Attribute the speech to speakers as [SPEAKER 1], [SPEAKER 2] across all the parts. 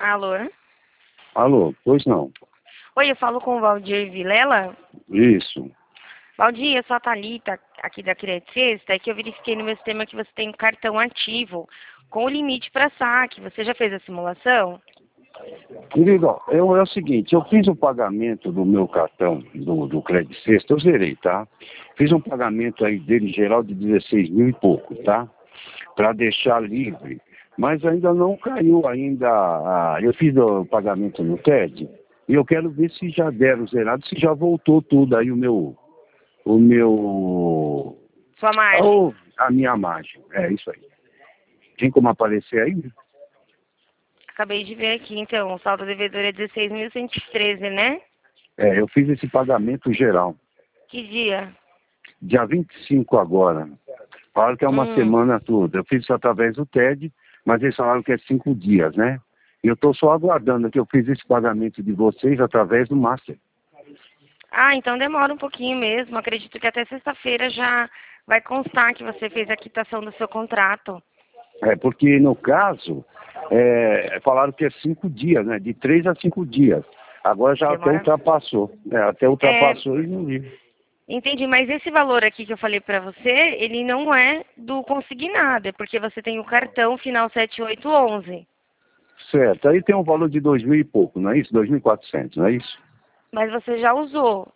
[SPEAKER 1] Alô?
[SPEAKER 2] Alô, pois não.
[SPEAKER 1] Oi, eu falo com o Valdir Vilela.
[SPEAKER 2] Isso.
[SPEAKER 1] Valdir, eu sou a Thalita, aqui da Credit Sexta, é que eu verifiquei no meu sistema que você tem um cartão ativo com o limite para saque. Você já fez a simulação?
[SPEAKER 2] Querido, ó, é o seguinte, eu fiz o pagamento do meu cartão, do Credit Sexta, eu zerei, tá? Fiz um pagamento aí dele geral de 16 mil e pouco, tá? Para deixar livre. Mas ainda não caiu ainda, eu fiz o pagamento no TED, e eu quero ver se já deram zerado, se já voltou tudo aí o meu,
[SPEAKER 1] Sua margem?
[SPEAKER 2] a minha margem. É isso aí. Tem como aparecer aí?
[SPEAKER 1] Acabei de ver aqui, então, o saldo devedor é 16.113, né?
[SPEAKER 2] É, eu fiz esse pagamento geral.
[SPEAKER 1] Que dia?
[SPEAKER 2] Dia 25 agora. Falaram que é uma
[SPEAKER 1] Hum.
[SPEAKER 2] semana toda. Eu fiz isso através do TED, mas eles falaram que é 5 dias, né? E eu estou só aguardando que eu fiz esse pagamento de vocês através do Master.
[SPEAKER 1] Ah, então demora um pouquinho mesmo. Acredito que até sexta-feira já vai constar que você fez a quitação do seu contrato.
[SPEAKER 2] É, porque no caso, falaram que é 5 dias, né? De 3 a 5 dias. Agora já até
[SPEAKER 1] Demora.
[SPEAKER 2] ultrapassou. Até
[SPEAKER 1] É,
[SPEAKER 2] ultrapassou e não vi.
[SPEAKER 1] entendi, mas esse valor aqui que eu falei pra você, ele não é do consignado, é porque você tem o cartão final 7811.
[SPEAKER 2] Certo. Aí tem um valor de 2 mil e pouco, não é isso? 2.400, não é isso?
[SPEAKER 1] Mas você já usou.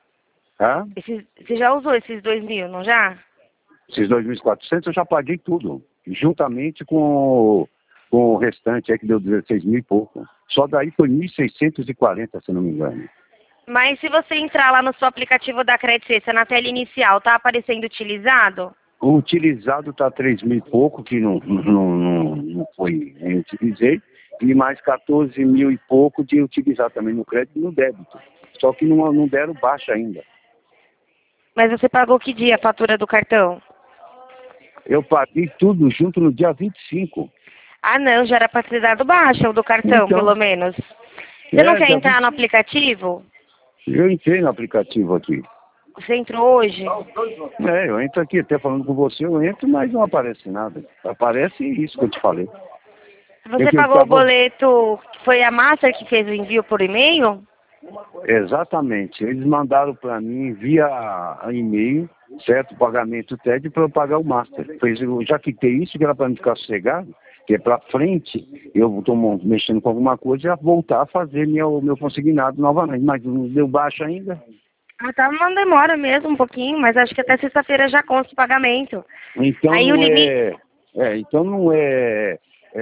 [SPEAKER 2] Hã?
[SPEAKER 1] Você já usou esses 2.000, não já?
[SPEAKER 2] Esses 2.400 eu já paguei tudo, juntamente com o restante, que deu 16 mil e pouco. Só daí foi 1.640, se não me engano.
[SPEAKER 1] Mas se você entrar lá no seu aplicativo da Credit Suisse, na tela inicial, tá aparecendo utilizado?
[SPEAKER 2] O utilizado está 3 mil e pouco, que não foi, eu utilizei, e mais 14 mil e pouco de utilizar também no crédito e no débito. Só que não deram baixa ainda.
[SPEAKER 1] Mas você pagou que dia a fatura do cartão?
[SPEAKER 2] Eu paguei tudo junto no dia 25.
[SPEAKER 1] Ah, não, já era pra ter dado baixa o do cartão,
[SPEAKER 2] Então,
[SPEAKER 1] pelo menos. Você não quer
[SPEAKER 2] dia
[SPEAKER 1] entrar no
[SPEAKER 2] 25.
[SPEAKER 1] aplicativo?
[SPEAKER 2] Eu entrei no aplicativo aqui.
[SPEAKER 1] Você entrou hoje?
[SPEAKER 2] Eu entro aqui até falando com você, eu entro, mas não aparece nada. Aparece isso que eu te falei.
[SPEAKER 1] Você
[SPEAKER 2] Eu
[SPEAKER 1] pagou o
[SPEAKER 2] tava...
[SPEAKER 1] boleto, foi a Master que fez o envio por e-mail?
[SPEAKER 2] Exatamente. Eles mandaram para mim via e-mail, certo? O pagamento TED para eu pagar o Master. Eu já quitei isso, que era para não ficar sossegado, que é para frente, eu estou mexendo com alguma coisa e já voltar a fazer meu consignado novamente. Mas não deu baixo ainda.
[SPEAKER 1] Ah, tá, não demora mesmo um pouquinho, mas acho que até sexta-feira já consta o pagamento.
[SPEAKER 2] Então
[SPEAKER 1] Aí o
[SPEAKER 2] não
[SPEAKER 1] limite...
[SPEAKER 2] é. Então não é,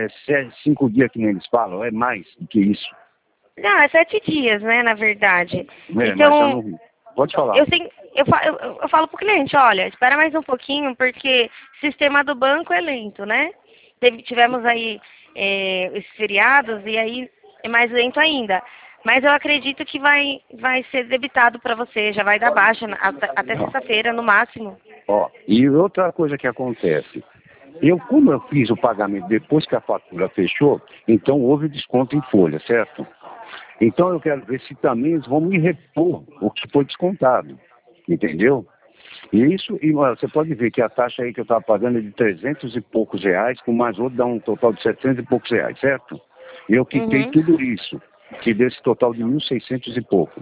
[SPEAKER 2] 5 dias que nem eles falam, é mais do que isso.
[SPEAKER 1] Não, é 7 dias, né, na verdade.
[SPEAKER 2] Mas eu
[SPEAKER 1] Então,
[SPEAKER 2] não. Pode falar.
[SPEAKER 1] eu falo pro cliente, olha, espera mais um pouquinho, porque o sistema do banco é lento, né? Tivemos aí esses feriados e aí é mais lento ainda. Mas eu acredito que vai ser debitado para você, já vai dar baixa até sexta-feira, no máximo.
[SPEAKER 2] Ó, e outra coisa que acontece. Como eu fiz o pagamento depois que a fatura fechou, então houve desconto em folha, certo? Então eu quero ver se também eles vão me repor o que foi descontado, entendeu? E olha, você pode ver que a taxa aí que eu estava pagando é de 300 e poucos reais, com mais outro dá um total de 700 e poucos reais, certo? E eu quitei
[SPEAKER 1] Uhum,
[SPEAKER 2] tudo isso, que deu esse total de 1.600 e pouco.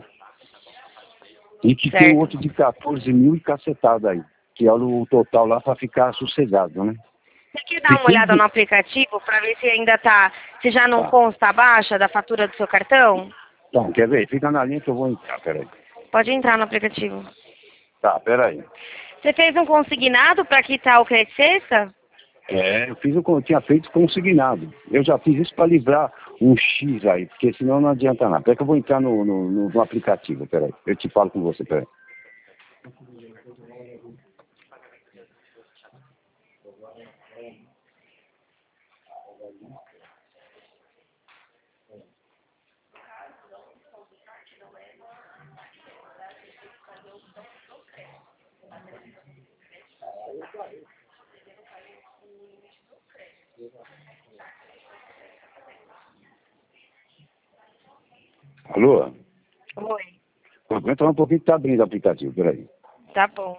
[SPEAKER 2] E quitei o
[SPEAKER 1] certo.
[SPEAKER 2] outro de 14 mil e cacetada aí, que é o total lá para ficar sossegado, né?
[SPEAKER 1] Você quer dar uma
[SPEAKER 2] Fiquei...
[SPEAKER 1] olhada no aplicativo para ver se ainda tá, se já não
[SPEAKER 2] Tá,
[SPEAKER 1] consta a baixa da fatura do seu cartão?
[SPEAKER 2] então, quer ver? Fica na linha que eu vou entrar, peraí.
[SPEAKER 1] Pode entrar no aplicativo.
[SPEAKER 2] Tá, peraí.
[SPEAKER 1] Você fez um consignado para quitar o crédito sexta?
[SPEAKER 2] Eu tinha feito consignado. Eu já fiz isso para livrar um X aí, porque senão não adianta nada. Peraí que eu vou entrar no aplicativo, peraí. Eu te falo com você, peraí. Alô?
[SPEAKER 1] Oi.
[SPEAKER 2] Aguenta um pouquinho que tá abrindo o aplicativo, peraí.
[SPEAKER 1] Tá bom.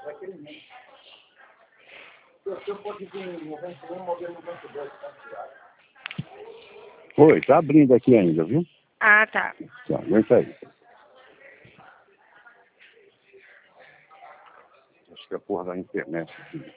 [SPEAKER 2] Oi, tá abrindo aqui ainda, viu?
[SPEAKER 1] Ah, tá.
[SPEAKER 2] Tá, aguenta aí. Acho que é a porra da internet aqui.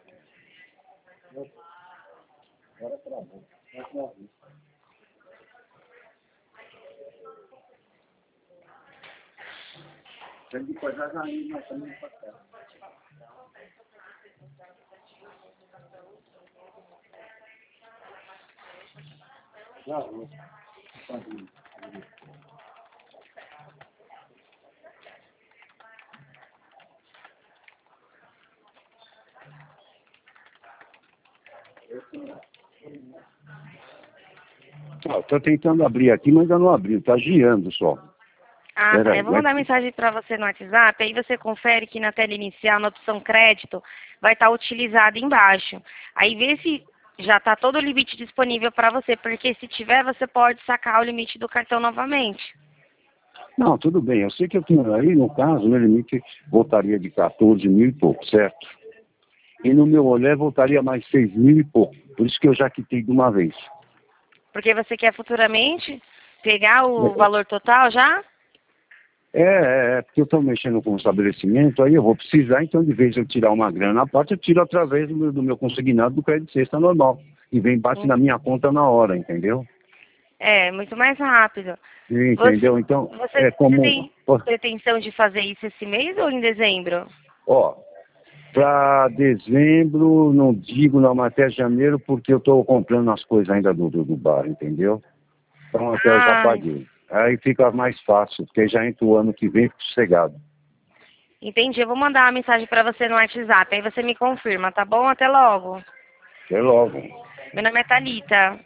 [SPEAKER 2] Tô tentando abrir aqui, mas ainda não abriu, tá girando só.
[SPEAKER 1] Ah,
[SPEAKER 2] Pera
[SPEAKER 1] tá.
[SPEAKER 2] aí,
[SPEAKER 1] Eu vou mandar mensagem para você no WhatsApp, aí você confere que na tela inicial, na opção crédito, vai estar utilizado embaixo. Aí vê se já está todo o limite disponível para você, porque se tiver, você pode sacar o limite do cartão novamente.
[SPEAKER 2] Não, tudo bem. Eu sei que eu tenho aí, no caso, meu limite voltaria de 14 mil e pouco, certo? E no meu olé voltaria mais 6 mil e pouco. Por isso que eu já quitei de uma vez.
[SPEAKER 1] Porque você quer futuramente pegar o valor total já?
[SPEAKER 2] Porque eu estou mexendo com o estabelecimento, aí eu vou precisar, então de vez de eu tirar uma grana à parte, eu tiro através do meu consignado do crédito sexta normal. E vem bate na minha conta na hora, entendeu?
[SPEAKER 1] É, muito mais rápido.
[SPEAKER 2] Entendeu? Então,
[SPEAKER 1] Você
[SPEAKER 2] como...
[SPEAKER 1] tem pretensão de fazer isso esse mês ou em dezembro?
[SPEAKER 2] Ó, para dezembro, não digo não, mas até janeiro, porque eu estou comprando as coisas ainda do bar, entendeu? Então até eu já
[SPEAKER 1] Ah,
[SPEAKER 2] paguei. Aí fica mais fácil, porque já entra o ano que vem sossegado.
[SPEAKER 1] entendi. Eu vou mandar uma mensagem para você no WhatsApp, aí você me confirma, tá bom? Até logo.
[SPEAKER 2] Até logo.
[SPEAKER 1] Meu nome é Thalita.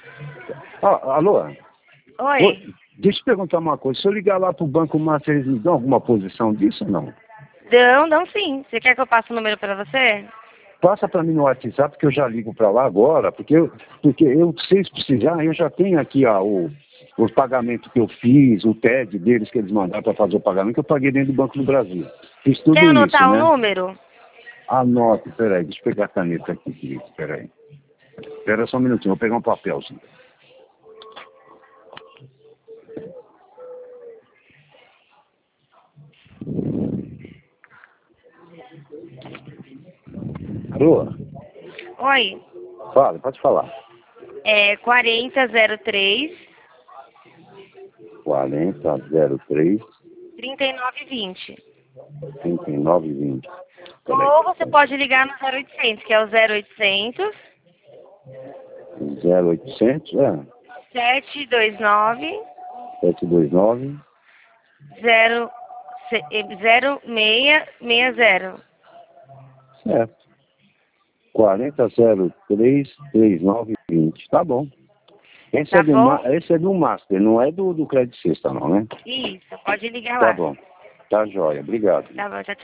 [SPEAKER 2] Alô?
[SPEAKER 1] Oi.
[SPEAKER 2] Deixa eu perguntar uma coisa. Se eu ligar lá pro Banco Master, eles me dão alguma posição disso ou não?
[SPEAKER 1] Dão sim. Você quer que eu passe o número para você?
[SPEAKER 2] Passa para mim no WhatsApp que eu já ligo para lá agora, porque eu, se eles precisarem, eu já tenho aqui os pagamentos que eu fiz, o TED deles que eles mandaram para fazer o pagamento, que eu paguei dentro do Banco do Brasil. Fiz tudo
[SPEAKER 1] Quer
[SPEAKER 2] isso,
[SPEAKER 1] anotar o
[SPEAKER 2] né?
[SPEAKER 1] número?
[SPEAKER 2] Anote, peraí, deixa eu pegar a caneta aqui, querido, peraí. Espera só um minutinho, vou pegar um papelzinho. Alô?
[SPEAKER 1] Oi.
[SPEAKER 2] Fala, pode falar.
[SPEAKER 1] É 4003
[SPEAKER 2] 4003
[SPEAKER 1] 3920.
[SPEAKER 2] 3920.
[SPEAKER 1] Ou você pode ligar no 0800, que é o 0800
[SPEAKER 2] 0800,
[SPEAKER 1] 729
[SPEAKER 2] 729
[SPEAKER 1] 0660.
[SPEAKER 2] certo. 4003 3920. Tá bom. Esse
[SPEAKER 1] Tá bom?
[SPEAKER 2] é do Master, não é do Crédito Sexta, não, né?
[SPEAKER 1] Isso, pode ligar
[SPEAKER 2] Tá
[SPEAKER 1] lá.
[SPEAKER 2] bom. Tá jóia. Obrigado.
[SPEAKER 1] Tá bom, tchau, tchau.